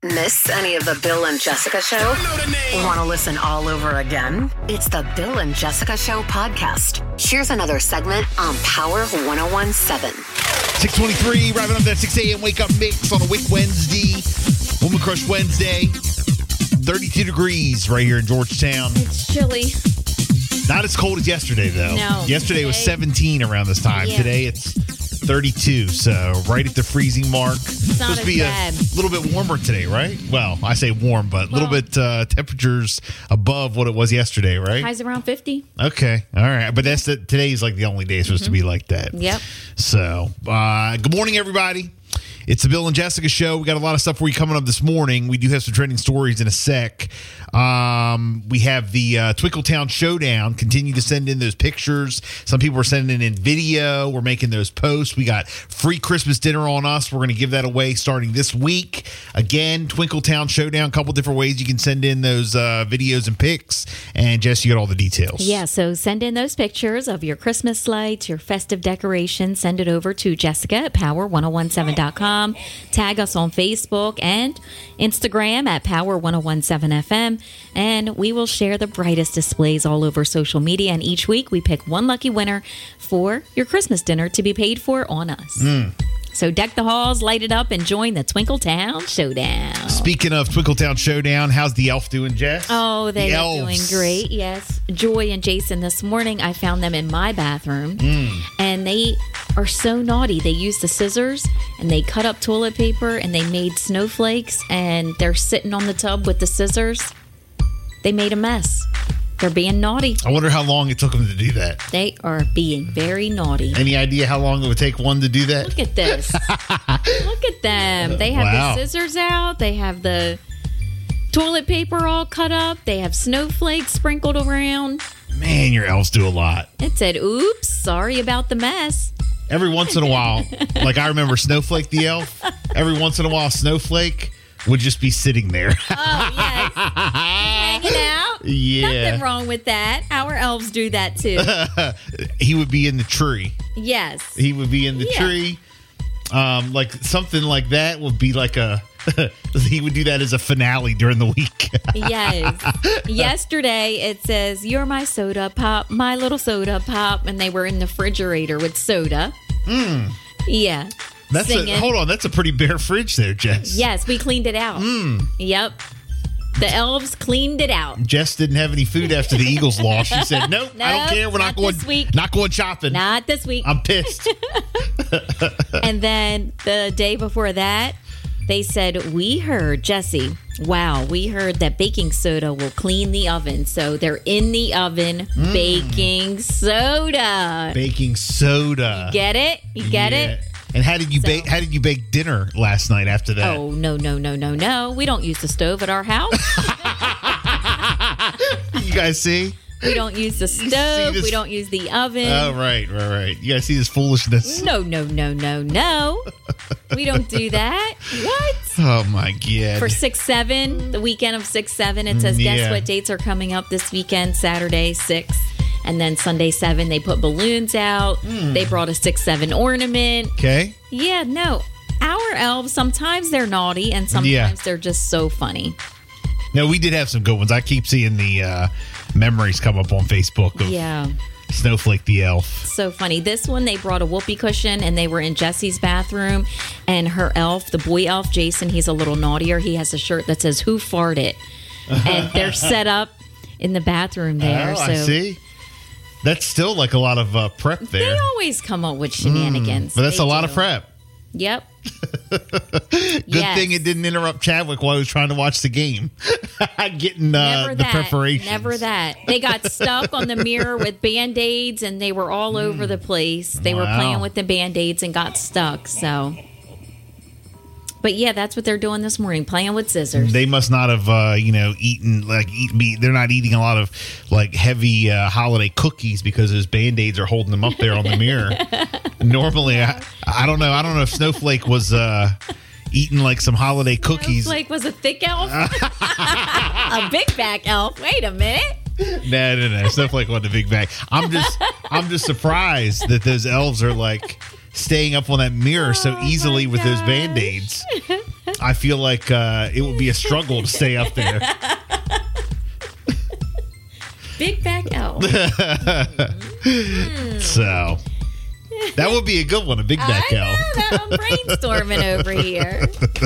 Miss any of the Bill and Jessica Show? Want to listen all over again? It's the Bill and Jessica Show podcast. Here's another segment on Power 101.7. 6:23, wrapping up that 6 a.m. wake up mix on a Wick Wednesday, Woman Crush Wednesday. 32 degrees right here in Georgetown. It's chilly. Not as cold as yesterday, though. No. Yesterday was 17 around this time. Yeah. Today it's 32, so right at the freezing mark. It's not supposed to be bad. a little bit warmer today, right? Well, I say warm, but a little bit temperatures above what it was yesterday, right? Highs around 50. Okay, all right. But today's like the only day it's supposed to be like that. Yep. So, good morning, everybody. It's the Bill and Jessica Show. We got a lot of stuff for you coming up this morning. We do have some trending stories in a sec. We have the Twickletown Showdown. Continue to send in those pictures. Some people are sending in video. We're making those posts. We got free Christmas dinner on us. We're going to give that away starting this week. Again, Twickletown Showdown. A couple different ways you can send in those videos and pics. And Jess, you got all the details. Yeah, so send in those pictures of your Christmas lights, your festive decorations. Send it over to Jessica at power1017.com. Tag us on Facebook and Instagram at Power1017FM, and we will share the brightest displays all over social media. And each week we pick one lucky winner for your Christmas dinner to be paid for on us. So deck the halls, light it up, and join the Twickletown Showdown. Speaking of Twickletown Showdown, how's the elf doing, Jess? Oh, they The are doing elves. great, yes. Joy and Jason this morning, I found them in my bathroom, and they are so naughty. They used the scissors, and they cut up toilet paper, and they made snowflakes, and they're sitting on the tub with the scissors. They made a mess. They're being naughty. I wonder how long it took them to do that. They are being very naughty. Any idea how long it would take one to do that? Look at this. Look at them. They have Wow. the scissors out. They have the toilet paper all cut up. They have snowflakes sprinkled around. Man, your elves do a lot. It said, oops, sorry about the mess. Every once in a while, like I remember Snowflake the elf, every once in a while Snowflake would just be sitting there. Oh, yes. Hanging out. Yeah. Nothing wrong with that. Our elves do that too. He would be in the tree. Yes. He would be in the Yeah. tree. Like something like that would be like he would do that as a finale during the week. Yes. Yesterday it says, you're my soda pop, my little soda pop. And they were in the refrigerator with soda. Yeah. Singing. Hold on, that's a pretty bare fridge there, Jess. Yes, we cleaned it out. Yep. The elves cleaned it out. Jess didn't have any food after the Eagles lost. She said, nope, I don't care. We're not not going this week. Not going shopping. Not this week. I'm pissed. And then the day before that, they said, we heard, Jesse, wow, we heard that baking soda will clean the oven. So they're in the oven baking soda. Baking soda. Get it? You get it? And how did you bake? How did you bake dinner last night after that? Oh, no. We don't use the stove at our house. You guys see? We don't use the see stove. this? We don't use the oven. Oh, right. You guys see this foolishness? No. We don't do that. What? Oh my God. For 6-7, the weekend of 6-7, it says, Yeah. guess what dates are coming up this weekend? Saturday, 6. And then Sunday, 7, they put balloons out. They brought a 6-7 ornament. Okay. Yeah, no. Our elves, sometimes they're naughty and sometimes they're just so funny. No, we did have some good ones. I keep seeing the memories come up on Facebook of Yeah. Snowflake the elf. So funny. This one, they brought a whoopee cushion and they were in Jessie's bathroom. And her elf, the boy elf, Jason, he's a little naughtier. He has a shirt that says, who farted? And they're set up in the bathroom there. Oh, so I see. That's still like a lot of prep there. They always come up with shenanigans. But that's They a lot do. of prep. Yep. Good thing it didn't interrupt Chadwick while he was trying to watch the game. Getting Never the that. preparations. Never that. They got stuck on the mirror with Band-Aids and they were all over the place. They were Wow. playing with the Band-Aids and got stuck. So, but yeah, that's what they're doing this morning, playing with scissors. They must not have, eaten they're not eating a lot of like heavy holiday cookies because those Band-Aids are holding them up there on the mirror. Normally, I don't know. I don't know if Snowflake was eating like some holiday cookies. Snowflake was a thick elf, a big back elf. Wait a minute. No. Snowflake wasn't a big bag. I'm just surprised that those elves are like staying up on that mirror so easily with those gosh. Band-Aids. I feel like it would be a struggle to stay up there. Big back elf. So that would be a good one, a big back elf. I'm brainstorming over here.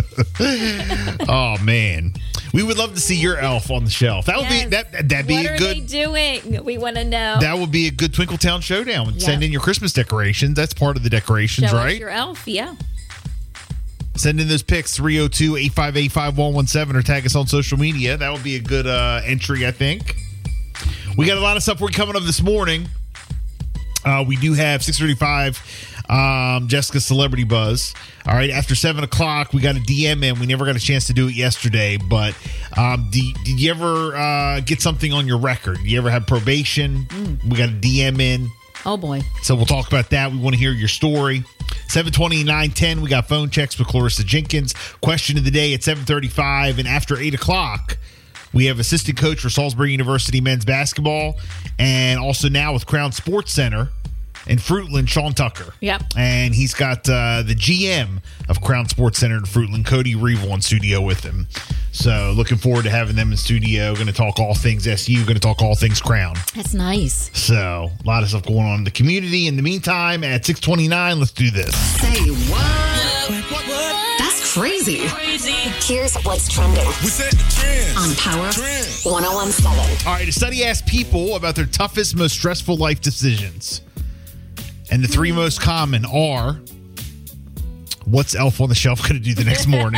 Oh man, we would love to see your elf on the shelf. That would be that'd be a good. What are they doing? We want to know. That would be a good Twinkletown showdown. Send in your Christmas decorations. That's part of the decorations, Show right? us your elf, yeah. Send in those pics, 302-858-5117, or tag us on social media. That would be a good entry, I think. We got a lot of stuff we're coming up this morning. We do have 6:35, Jessica's Celebrity Buzz. All right, after 7 o'clock, we got a DM in. We never got a chance to do it yesterday, but did you ever get something on your record? You ever have probation? We got a DM in. Oh, boy. So we'll talk about that. We want to hear your story. 7:20, 9:10, we got phone checks with Clarissa Jenkins. Question of the day at 7:35, and after 8 o'clock, we have assistant coach for Salisbury University men's basketball, and also now with Crown Sports Center in Fruitland, Sean Tucker. Yep. And he's got the GM of Crown Sports Center in Fruitland, Cody Revel, in studio with him. So looking forward to having them in studio. Going to talk all things SU, going to talk all things Crown. That's nice. So a lot of stuff going on in the community. In the meantime, at 6:29, let's do this. Say what? That's crazy. Here's what's trending on Power 101.7. All right, a study asked people about their toughest, most stressful life decisions. And the three most common are, what's Elf on the Shelf going to do the next morning?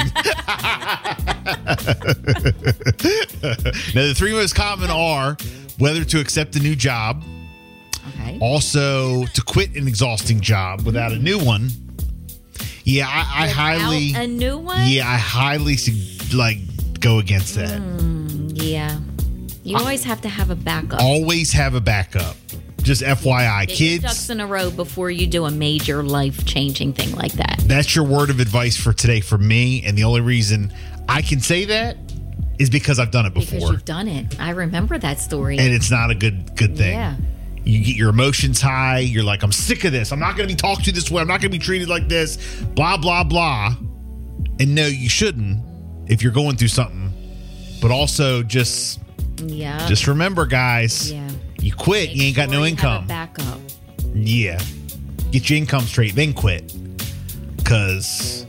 Now, the three most common are whether to accept a new job, Okay. also to quit an exhausting job without a new one. Yeah, I highly... a new one? Yeah, I highly go against that. Yeah. You always have to have a backup. Always have a backup. Just FYI, Get your kids. ducks in a row before you do a major life-changing thing like that. That's your word of advice for today for me. And the only reason I can say that is because I've done it before. Because you've done it. I remember that story. And it's not a good thing. Yeah. You get your emotions high. You're like, I'm sick of this. I'm not going to be talked to this way. I'm not going to be treated like this. Blah, blah, blah. And no, you shouldn't if you're going through something. But also just remember, guys. Yeah. You quit, you ain't got no income. Have a backup. Yeah. Get your income straight, then quit. Because,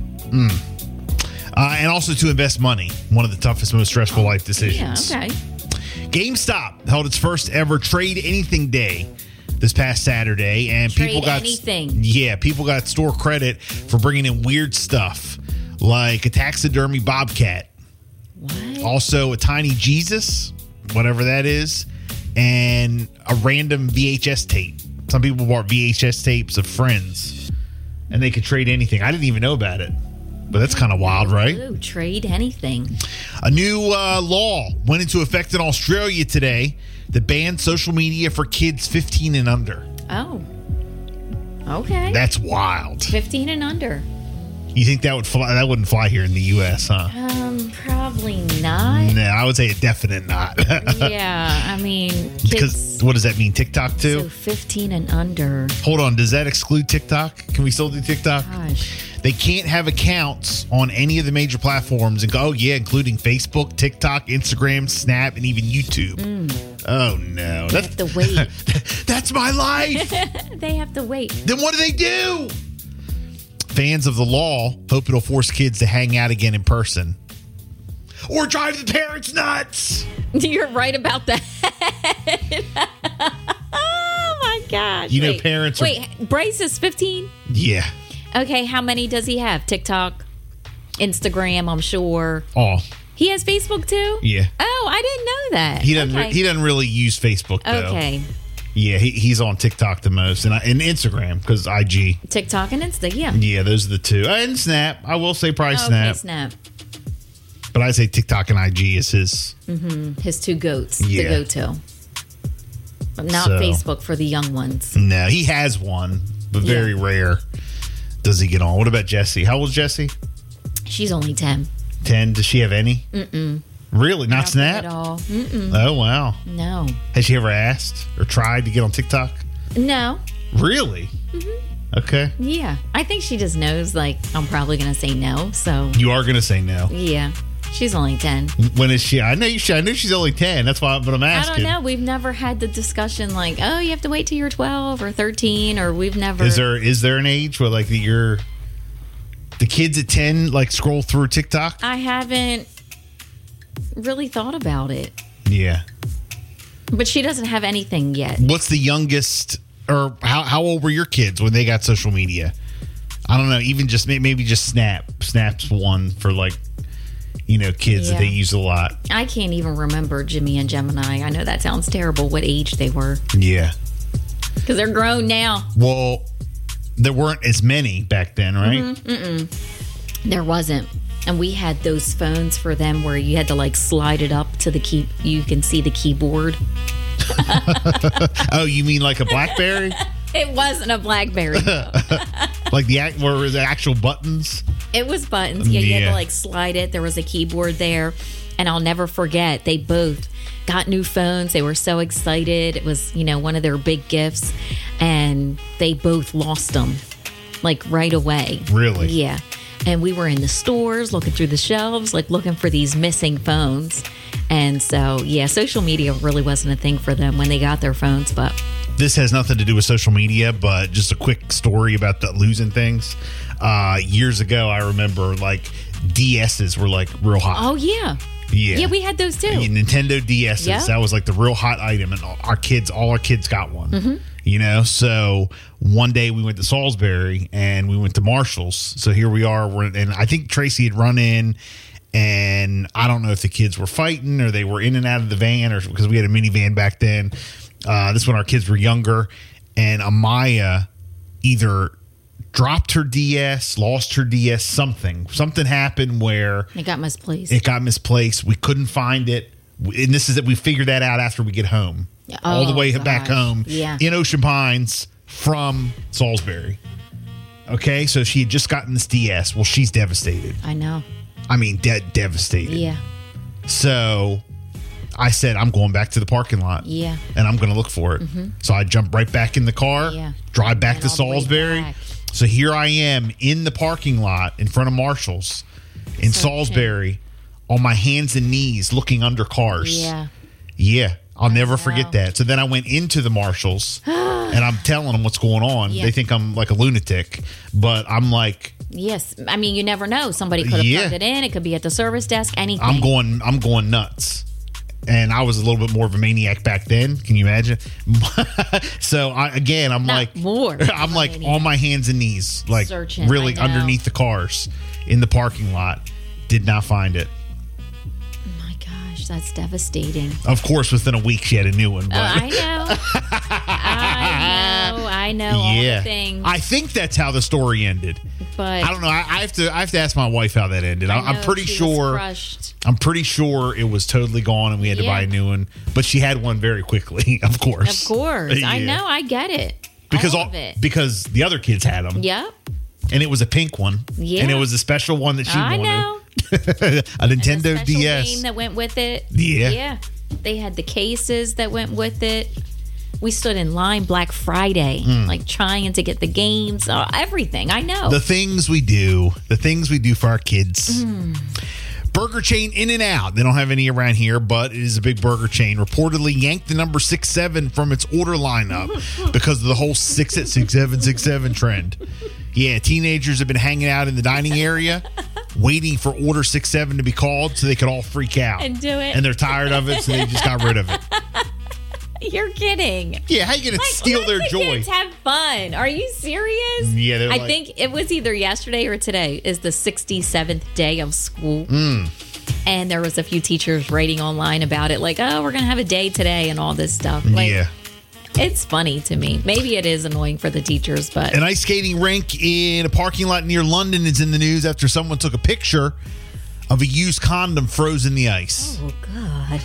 and also to invest money. One of the toughest, most stressful life decisions. Yeah, okay. GameStop held its first ever Trade Anything Day this past Saturday. And people got anything. Yeah, people got store credit for bringing in weird stuff. Like a taxidermy bobcat. What? Also a tiny Jesus, whatever that is. And a random VHS tape. Some people bought VHS tapes of Friends, and they could trade anything. I didn't even know about it, but that's kind of wild, right? Ooh, trade anything. A new law went into effect in Australia today that banned social media for kids 15 and under. Oh, okay. That's wild. 15 and under. You think that would fly? That wouldn't fly here in the U.S., huh? Probably not. No, I would say a definite not. Yeah, I mean, Because kids. what does that mean? TikTok too? So 15 and under. Hold on, does that exclude TikTok? Can we still do TikTok? Gosh. They can't have accounts on any of the major platforms and go, including Facebook, TikTok, Instagram, Snap, and even YouTube. Oh, no. They have to wait. That's my life. They have to wait. Then what do they do? Fans of the law hope it'll force kids to hang out again in person. Or drive the parents nuts. You're right about that. Oh, my gosh. You know, parents are... Wait, Bryce is 15? Yeah. Okay, how many does he have? TikTok, Instagram, I'm sure. Oh, He has Facebook too? yeah. Oh, I didn't know that. He doesn't. Okay. He doesn't really use Facebook though. Okay. Yeah, he's on TikTok the most, and Instagram because IG. TikTok and Insta, yeah. Yeah, those are the two. And Snap. I will say probably Snap. Okay, Snap. But I say TikTok and IG is his. His two goats Yeah. to go to. But not So- Facebook for the young ones. No, he has one, but very rare does he get on. What about Jessie? How old is Jessie? She's only 10. 10. Does she have any? Mm-mm. Really? Not Snap? At all. Mm-mm. Oh, wow. No. Has she ever asked or tried to get on TikTok? No. Really? Okay. Yeah. I think she just knows, like, I'm probably going to say no. So, You are going to say no. yeah. She's only 10. When is she? I know she's only 10. That's why, but I'm I asking. don't know. We've never had the discussion like, oh, you have to wait till you're 12 or 13, or we've never. Is there an age where, like, the kids at 10, like, scroll through TikTok? I haven't really thought about it. Yeah. But she doesn't have anything yet. What's the youngest, or how old were your kids when they got social media? I don't know. Even just maybe just Snap's one for, like, kids that they use a lot. I can't even remember Jimmy and Gemini. I know that sounds terrible what age they were. Yeah. Because they're grown now. Well, there weren't as many back then, right? There wasn't. And we had those phones for them where you had to, like, slide it up to you can see the keyboard. Oh, you mean like a BlackBerry? It wasn't a BlackBerry. Like where were the actual buttons? It was buttons. Yeah, you had to, like, slide it. There was a keyboard there. And I'll never forget, they both got new phones. They were so excited. It was, one of their big gifts. And they both lost them, like, right away. Really? Yeah. And we were in the stores looking through the shelves, like, looking for these missing phones. And so, yeah, social media really wasn't a thing for them when they got their phones. But this has nothing to do with social media, but just a quick story about the losing things. Years ago, I remember, like, DSs were, like, real hot. oh, yeah. Yeah. Yeah, we had those too. Nintendo DSs. Yeah. That was like the real hot item, and all our kids got one. Mm-hmm. So one day we went to Salisbury and we went to Marshall's. So here we are, and I think Tracy had run in, and I don't know if the kids were fighting or they were in and out of the van, or because we had a minivan back then. This when our kids were younger, and Amaya either dropped her DS, lost her DS, something happened where It got misplaced. We couldn't find it. And this is that we figured that out after we get home. All the way back home in Ocean Pines from Salisbury. Okay, so she had just gotten this DS. Well, she's devastated. I know. I mean, devastated. Yeah. So I said, I'm going back to the parking lot. Yeah. And I'm going to look for it. So I jumped right back in the car, drive back to Salisbury. So here I am in the parking lot in front of Marshall's in Salisbury on my hands and knees looking under cars. Yeah. Yeah. I'll never forget that. So then I went into the Marshall's and I'm telling them what's going on. Yeah. They think I'm like a lunatic, but I'm like, yes. I mean, you never know. Somebody could have plugged it in. It could be at the service desk, anything. I'm going nuts. And I was a little bit more of a maniac back then. Can you imagine? So I'm Not like, more. I'm like maniac. on my hands and knees, like Searching, really I know. underneath the cars in the parking lot. Did not find it. Oh my gosh, that's devastating. Of course, within a week she had a new one. But I know all the things. I think that's how the story ended. But I don't know. I have to ask my wife how that ended. I'm pretty sure. Crushed. I'm pretty sure it was totally gone and we had to buy a new one. But she had one very quickly, of course. Of course. Yeah. I know. I get it. Because all of it. Because the other kids had them. Yep. And it was a pink one. Yeah. And it was a special one that she I wanted. know. A Nintendo and a special DS. game that went with it. Yeah. Yeah. They had the cases that went with it. We stood in line Black Friday, like trying to get the games, everything. I know. The things we do for our kids. Burger chain In-N-Out. They don't have any around here, but it is a big burger chain. Reportedly yanked the number 6-7 from its order lineup because of the whole 6-7 trend. Yeah, teenagers have been hanging out in the dining area waiting for order 6-7 to be called so they could all freak out. And do it. And they're tired of it, so they just got rid of it. You're kidding. Yeah, how you going to steal their let the joy? Kids have fun. Are you serious? Yeah, they're I like, think it was either yesterday or today is the 67th day of school. And there was a few teachers writing online about it, like, oh, we're going to have a day today and all this stuff. Like, yeah. It's funny to me. Maybe it is annoying for the teachers, but An ice skating rink in a parking lot near London is in the news after someone took a picture of a used condom frozen in the ice. oh God.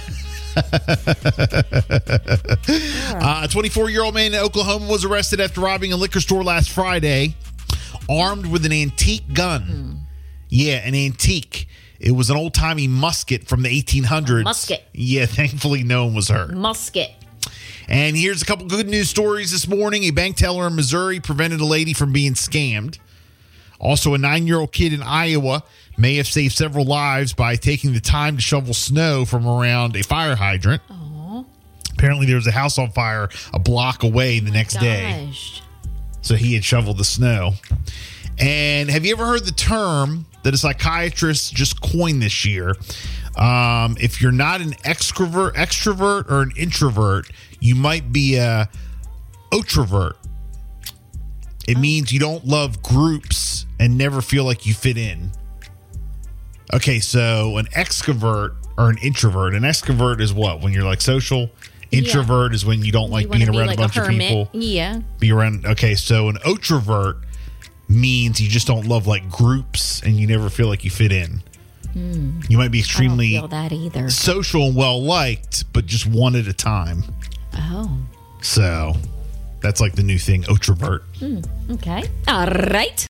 A 24-year-old man in Oklahoma was arrested after robbing a liquor store last Friday, armed with an antique gun. Yeah, an antique. It was an old-timey musket from the 1800s. Musket. Yeah, thankfully no one was hurt. Musket. And here's a couple good news stories this morning. A bank teller in Missouri prevented a lady from being scammed. Also, a 9-year-old kid in Iowa may have saved several lives by taking the time to shovel snow from around a fire hydrant. Aww. Apparently, there was a house on fire a block away the next day. So he had shoveled the snow. And have you ever heard the term that a psychiatrist just coined this year? If you're not an extrovert or an introvert, you might be a otrovert. It means you don't love groups and never feel like you fit in. Okay, so an extrovert or an introvert. An extrovert is what? When you're like social. Introvert is when you don't like being around a bunch of people. Yeah. Be around. Okay, so an otrovert means you just don't love like groups and you never feel like you fit in. You might be extremely I don't feel that either. social and well liked, but just one at a time. Oh. So that's like the new thing, otrovert. Okay. All right.